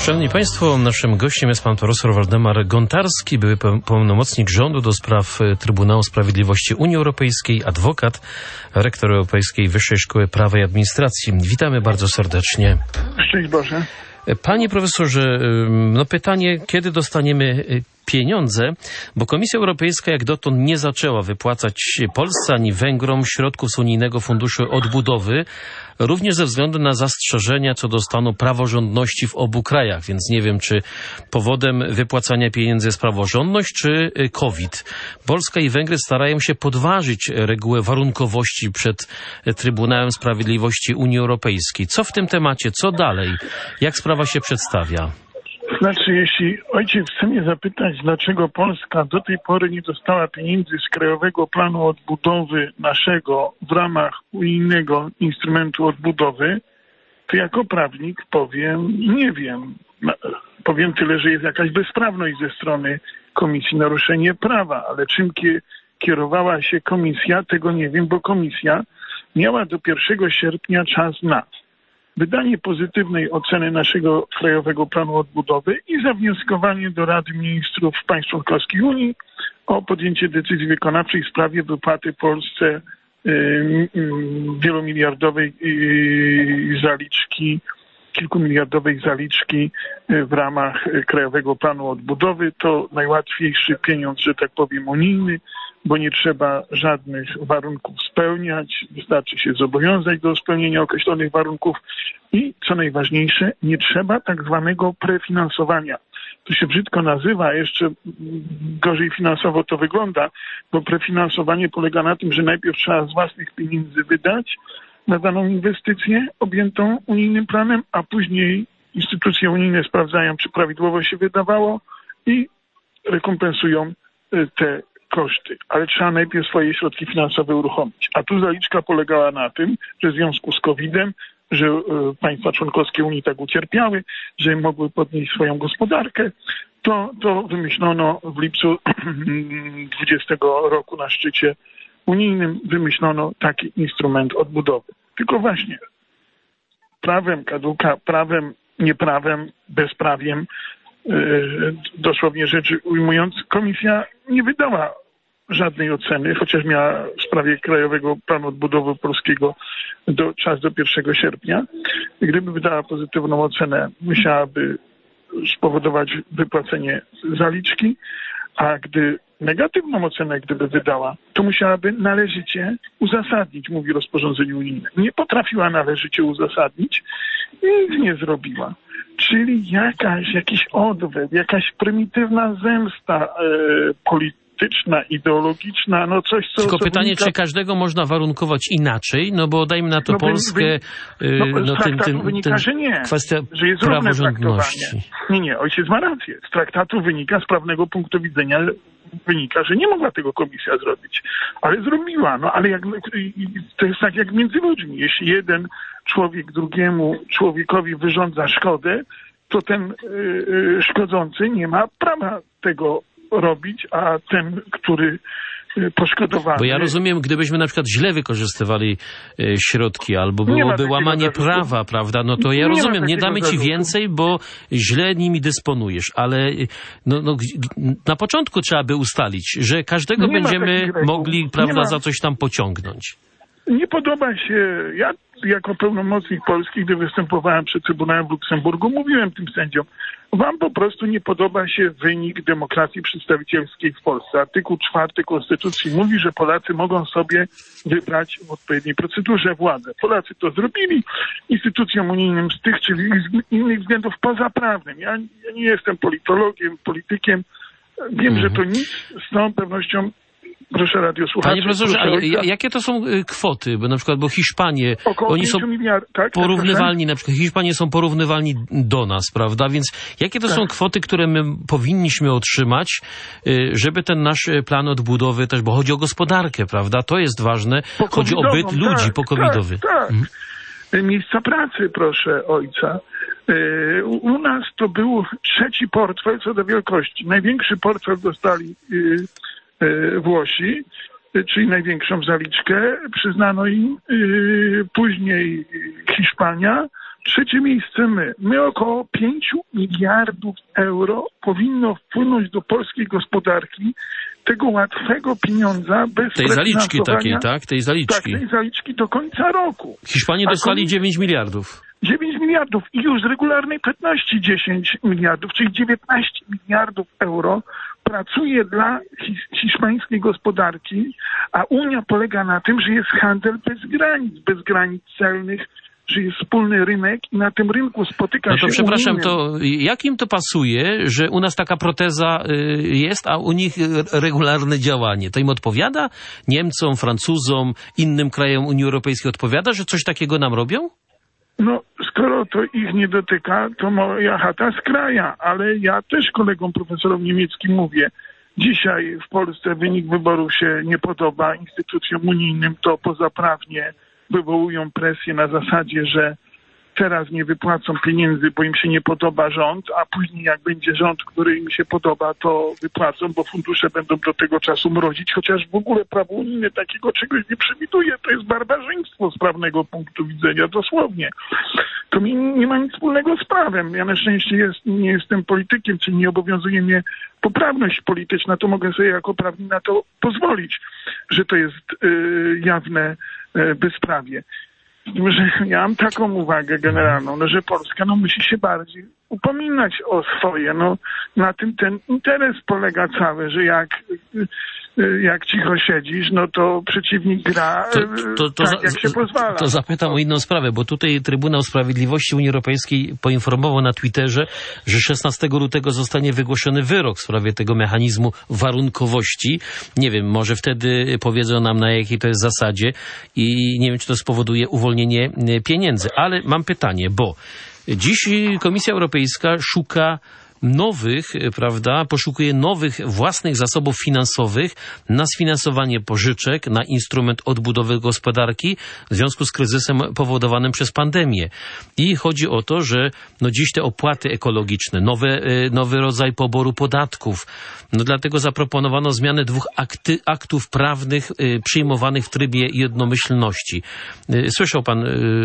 Szanowni Państwo, naszym gościem jest pan profesor Waldemar Gontarski, były pełnomocnik rządu do spraw Trybunału Sprawiedliwości Unii Europejskiej, adwokat, rektor Europejskiej Wyższej Szkoły Prawa i Administracji. Witamy bardzo serdecznie. Szczęść Boże. Panie profesorze, pytanie, kiedy dostaniemy pieniądze, bo Komisja Europejska jak dotąd nie zaczęła wypłacać Polsce ani Węgrom środków z Unijnego Funduszu Odbudowy, również ze względu na zastrzeżenia co do stanu praworządności w obu krajach, więc nie wiem, czy powodem wypłacania pieniędzy jest praworządność, czy COVID. Polska i Węgry starają się podważyć regułę warunkowości przed Trybunałem Sprawiedliwości Unii Europejskiej. Co w tym temacie? Co dalej? Jak sprawa się przedstawia? Znaczy, jeśli ojciec chce mnie zapytać, dlaczego Polska do tej pory nie dostała pieniędzy z Krajowego Planu Odbudowy naszego w ramach unijnego instrumentu odbudowy, to jako prawnik powiem, nie wiem. Powiem tyle, że jest jakaś bezprawność ze strony Komisji, naruszenie prawa, ale czym kierowała się Komisja, tego nie wiem, bo Komisja miała do 1 sierpnia czas na wydanie pozytywnej oceny naszego Krajowego Planu Odbudowy i zawnioskowanie do Rady Ministrów państw członkowskich Unii o podjęcie decyzji wykonawczej w sprawie wypłaty Polsce wielomiliardowej zaliczki, kilkumiliardowej zaliczki w ramach Krajowego Planu Odbudowy. To najłatwiejszy pieniądz, że tak powiem, unijny, bo nie trzeba żadnych warunków spełniać, wystarczy się zobowiązać do spełnienia określonych warunków i, co najważniejsze, nie trzeba tak zwanego prefinansowania. To się brzydko nazywa, jeszcze gorzej finansowo to wygląda, bo prefinansowanie polega na tym, że najpierw trzeba z własnych pieniędzy wydać na daną inwestycję objętą unijnym planem, a później instytucje unijne sprawdzają, czy prawidłowo się wydawało i rekompensują te koszty, ale trzeba najpierw swoje środki finansowe uruchomić. A tu zaliczka polegała na tym, że w związku z COVID-em, że państwa członkowskie Unii tak ucierpiały, że mogły podnieść swoją gospodarkę, to wymyślono w lipcu 2020 roku na szczycie unijnym wymyślono taki instrument odbudowy. Tylko właśnie prawem kaduka, prawem, nieprawem, bezprawiem, dosłownie rzecz ujmując, Komisja nie wydała żadnej oceny, chociaż miała w sprawie Krajowego Planu Odbudowy Polskiego czas do 1 sierpnia. Gdyby wydała pozytywną ocenę, musiałaby spowodować wypłacenie zaliczki, a gdy negatywną ocenę gdyby wydała, to musiałaby należycie uzasadnić, mówi rozporządzenie unijne. Nie potrafiła należycie uzasadnić i nic nie zrobiła. Czyli jakiś odwet, jakaś prymitywna zemsta polityczna, ideologiczna, coś, co... Tylko pytanie, czy każdego można warunkować inaczej? No bo dajmy na to Polskę... z traktatu wynika, że nie. Kwestia że jest praworządności. Nie, ojciec ma rację. Z traktatu wynika, z prawnego punktu widzenia wynika, że nie mogła tego Komisja zrobić. Ale zrobiła. Ale to jest tak jak między ludźmi. Jeśli jeden człowiek drugiemu człowiekowi wyrządza szkodę, to ten szkodzący nie ma prawa tego robić, a ten, który poszkodowany... Bo ja rozumiem, gdybyśmy na przykład źle wykorzystywali środki, albo byłoby łamanie prawa, prawda, no to ja rozumiem, nie damy ci więcej, bo źle nimi dysponujesz, ale na początku trzeba by ustalić, że każdego będziemy mogli, prawda, za coś tam pociągnąć. Nie podoba się, ja jako pełnomocnik Polski, gdy występowałem przed Trybunałem w Luksemburgu, mówiłem tym sędziom, wam po prostu nie podoba się wynik demokracji przedstawicielskiej w Polsce. Artykuł 4 Konstytucji mówi, że Polacy mogą sobie wybrać w odpowiedniej procedurze władzę. Polacy to zrobili instytucjom unijnym z tych, czyli z innych względów pozaprawnym. Ja nie jestem politologiem, politykiem. Wiem, że to nic z całą pewnością. Proszę radiosłuchaczy. Panie profesorze, jakie to są kwoty? Bo na przykład, Hiszpanie, około oni są porównywalni, na przykład Hiszpanie są porównywalni do nas, prawda? Więc jakie to są kwoty, które my powinniśmy otrzymać, żeby ten nasz plan odbudowy też, bo chodzi o gospodarkę, prawda? To jest ważne. Chodzi o byt ludzi po-covidowy. Tak. Miejsca pracy, proszę ojca. U nas to był 3. portfel co do wielkości. Największy portfel dostali Włosi, czyli największą zaliczkę przyznano im, później Hiszpania, Trzecie miejsce my. My około 5 miliardów euro powinno wpłynąć do polskiej gospodarki tego łatwego pieniądza bez tej zaliczki takiej, tak? Tej zaliczki. Tak, tej zaliczki do końca roku. Hiszpanie dostali 9 miliardów. 9 miliardów i już z regularnej płatności 10 miliardów, czyli 19 miliardów euro pracuje dla hiszpańskiej gospodarki, a Unia polega na tym, że jest handel bez granic celnych, że jest wspólny rynek i na tym rynku spotyka się... No to przepraszam, unijnym. to jakim to pasuje, że u nas taka proteza jest, a u nich regularne działanie? To im odpowiada? Niemcom, Francuzom, innym krajom Unii Europejskiej odpowiada, że coś takiego nam robią? No, skoro to ich nie dotyka, to moja chata z kraja, ale ja też kolegom profesorom niemieckim mówię, dzisiaj w Polsce wynik wyborów się nie podoba instytucjom unijnym, to pozaprawnie wywołują presję na zasadzie, że teraz nie wypłacą pieniędzy, bo im się nie podoba rząd, a później jak będzie rząd, który im się podoba, to wypłacą, bo fundusze będą do tego czasu mrozić, chociaż w ogóle prawo unijne takiego czegoś nie przewiduje. To jest barbarzyństwo z prawnego punktu widzenia, dosłownie. To mi nie ma nic wspólnego z prawem. Ja na szczęście nie jestem politykiem, czyli nie obowiązuje mnie poprawność polityczna, to mogę sobie jako prawnik na to pozwolić, że to jest jawne bezprawie. Że ja mam taką uwagę generalną, no, że Polska musi się bardziej upominać o swoje. No, na tym ten interes polega cały, że jak cicho siedzisz, no to przeciwnik gra tak, jak się pozwala. To zapytam o inną sprawę, bo tutaj Trybunał Sprawiedliwości Unii Europejskiej poinformował na Twitterze, że 16 lutego zostanie wygłoszony wyrok w sprawie tego mechanizmu warunkowości. Nie wiem, może wtedy powiedzą nam, na jakiej to jest zasadzie i nie wiem, czy to spowoduje uwolnienie pieniędzy. Ale mam pytanie, bo dziś Komisja Europejska szuka poszukuje nowych własnych zasobów finansowych na sfinansowanie pożyczek, na instrument odbudowy gospodarki w związku z kryzysem powodowanym przez pandemię. I chodzi o to, że dziś te opłaty ekologiczne, nowy rodzaj poboru podatków, dlatego zaproponowano zmianę 2 aktów prawnych przyjmowanych w trybie jednomyślności. Słyszał pan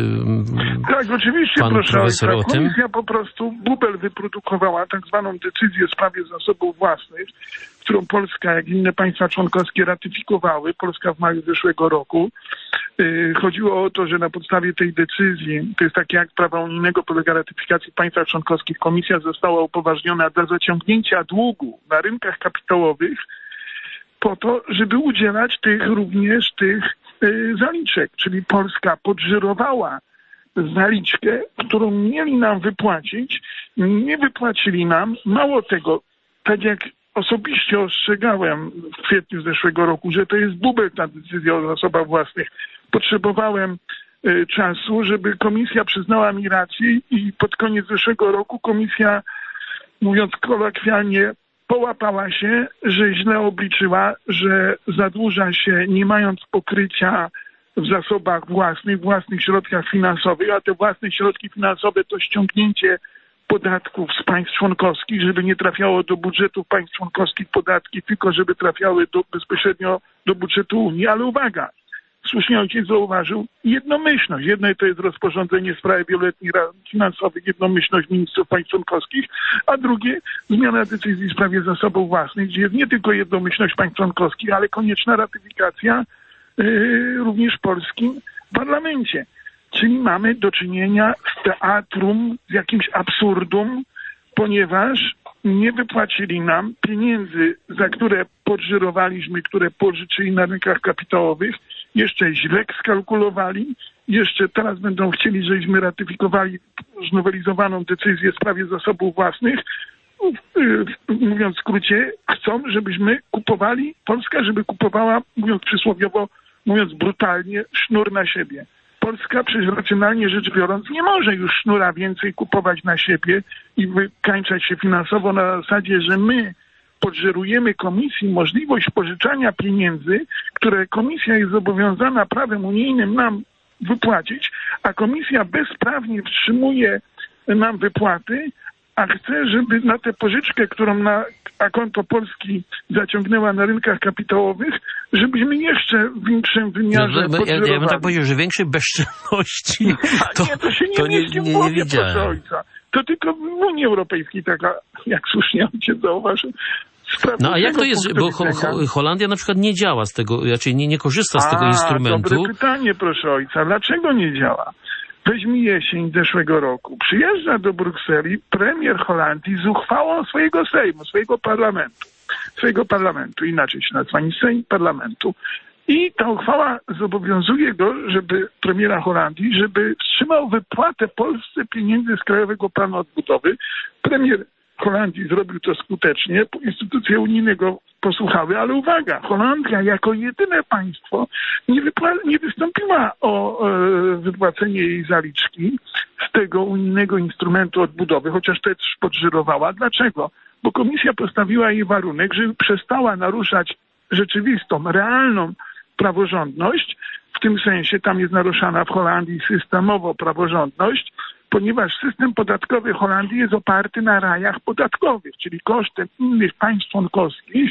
Tak, oczywiście, pan proszę. profesor o tym? Komisja po prostu bubel wyprodukowała, tak zwaną decyzję w sprawie zasobów własnych, którą Polska, jak inne państwa członkowskie ratyfikowały. Polska w maju zeszłego roku. Chodziło o to, że na podstawie tej decyzji, to jest taki akt prawa unijnego, polega ratyfikacji w państwach członkowskich, komisja została upoważniona do zaciągnięcia długu na rynkach kapitałowych po to, żeby udzielać również tych zaliczek, czyli Polska podżyrowała zaliczkę, którą mieli nam wypłacić, nie wypłacili nam. Mało tego, tak jak osobiście ostrzegałem w kwietniu zeszłego roku, że to jest bubel ta decyzja o zasobach własnych. Potrzebowałem czasu, żeby komisja przyznała mi rację i pod koniec zeszłego roku komisja, mówiąc kolokwialnie, połapała się, że źle obliczyła, że zadłuża się nie mając pokrycia w zasobach własnych środkach finansowych, a te własne środki finansowe to ściągnięcie podatków z państw członkowskich, żeby nie trafiało do budżetów państw członkowskich podatki, tylko żeby trafiały bezpośrednio do budżetu Unii. Ale uwaga, słusznie ojciec zauważył, jednomyślność. Jedno to jest rozporządzenie w sprawie wieloletnich ram finansowych, jednomyślność ministrów państw członkowskich, a drugie zmiana decyzji w sprawie zasobów własnych, gdzie jest nie tylko jednomyślność państw członkowskich, ale konieczna ratyfikacja również w polskim parlamencie. Czyli mamy do czynienia z teatrum, z jakimś absurdum, ponieważ nie wypłacili nam pieniędzy, za które podżyrowaliśmy, które pożyczyli na rynkach kapitałowych, jeszcze źle skalkulowali, jeszcze teraz będą chcieli, żebyśmy ratyfikowali znowelizowaną decyzję w sprawie zasobów własnych. Mówiąc w skrócie, chcą, żebyśmy kupowali, Polska, żeby kupowała, mówiąc przysłowiowo, mówiąc brutalnie, sznur na siebie. Polska, przecież racjonalnie rzecz biorąc, nie może już sznura więcej kupować na siebie i wykańczać się finansowo na zasadzie, że my podżerujemy komisji możliwość pożyczania pieniędzy, które komisja jest zobowiązana prawem unijnym nam wypłacić, a komisja bezprawnie wstrzymuje nam wypłaty, a chce, żeby na tę pożyczkę, którą na konto Polski zaciągnęła na rynkach kapitałowych, żebyśmy jeszcze w większym wymiarze ja bym tak powiedział, że większej bezczelności to się nie mieści w głowie, proszę ojca. To tylko w Unii Europejskiej taka, jak słusznie ojciec zauważył. No a jak to jest, bo Holandia na przykład nie działa z tego, raczej nie korzysta z tego instrumentu. Dobre pytanie, proszę ojca. Dlaczego nie działa? Weźmy jesień zeszłego roku. Przyjeżdża do Brukseli premier Holandii z uchwałą swojego Sejmu, swojego parlamentu, inaczej się nazywa, nie Sejm, parlamentu. I ta uchwała zobowiązuje go, premiera Holandii, żeby wstrzymał wypłatę Polsce pieniędzy z Krajowego Planu Odbudowy. Premier Holandii zrobił to skutecznie, instytucje unijne go posłuchały, ale uwaga, Holandia jako jedyne państwo nie wystąpiła o wypłacenie jej zaliczki z tego unijnego instrumentu odbudowy, chociaż też podżyrowała. Dlaczego? Bo komisja postawiła jej warunek, żeby przestała naruszać rzeczywistą, realną praworządność. W tym sensie tam jest naruszana w Holandii systemowo praworządność, ponieważ system podatkowy Holandii jest oparty na rajach podatkowych, czyli kosztem innych państw członkowskich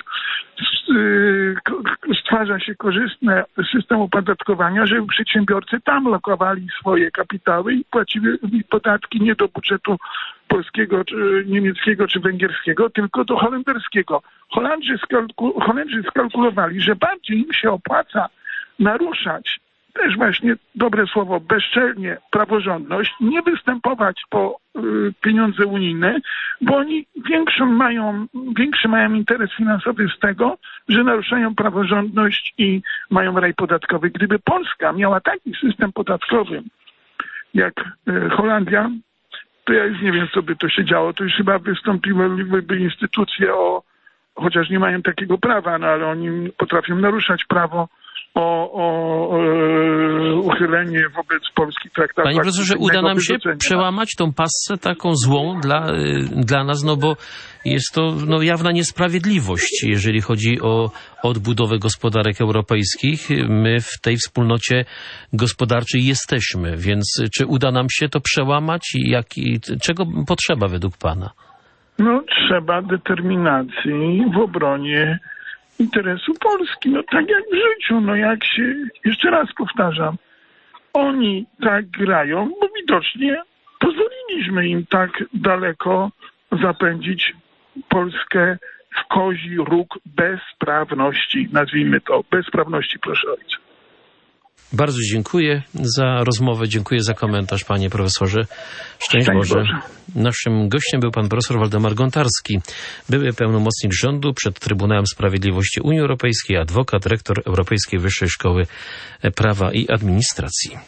stwarza się korzystny system opodatkowania, żeby przedsiębiorcy tam lokowali swoje kapitały i płacili podatki nie do budżetu polskiego, czy niemieckiego, czy węgierskiego, tylko do holenderskiego. Holendrzy skalkulowali, że bardziej im się opłaca naruszać też właśnie, dobre słowo, bezczelnie praworządność, nie występować po pieniądze unijne, bo oni większy mają interes finansowy z tego, że naruszają praworządność i mają raj podatkowy. Gdyby Polska miała taki system podatkowy jak Holandia, to ja już nie wiem, co by to się działo. To już chyba wystąpiłyby instytucje chociaż nie mają takiego prawa, no ale oni potrafią naruszać prawo o uchylenie wobec Polski traktatu. Panie profesorze, uda nam się przełamać tą passę taką złą dla nas, no bo jest to jawna niesprawiedliwość, jeżeli chodzi o odbudowę gospodarek europejskich. My w tej wspólnocie gospodarczej jesteśmy, więc czy uda nam się to przełamać i czego potrzeba według pana? Trzeba determinacji w obronie interesu Polski. Tak jak w życiu, jeszcze raz powtarzam, oni tak grają, bo widocznie pozwoliliśmy im tak daleko zapędzić Polskę w kozi róg bezprawności, nazwijmy to, bezprawności, proszę ojca. Bardzo dziękuję za rozmowę, dziękuję za komentarz, panie profesorze. Szczęść Boże. Naszym gościem był pan profesor Waldemar Gontarski, były pełnomocnik rządu przed Trybunałem Sprawiedliwości Unii Europejskiej, adwokat, rektor Europejskiej Wyższej Szkoły Prawa i Administracji.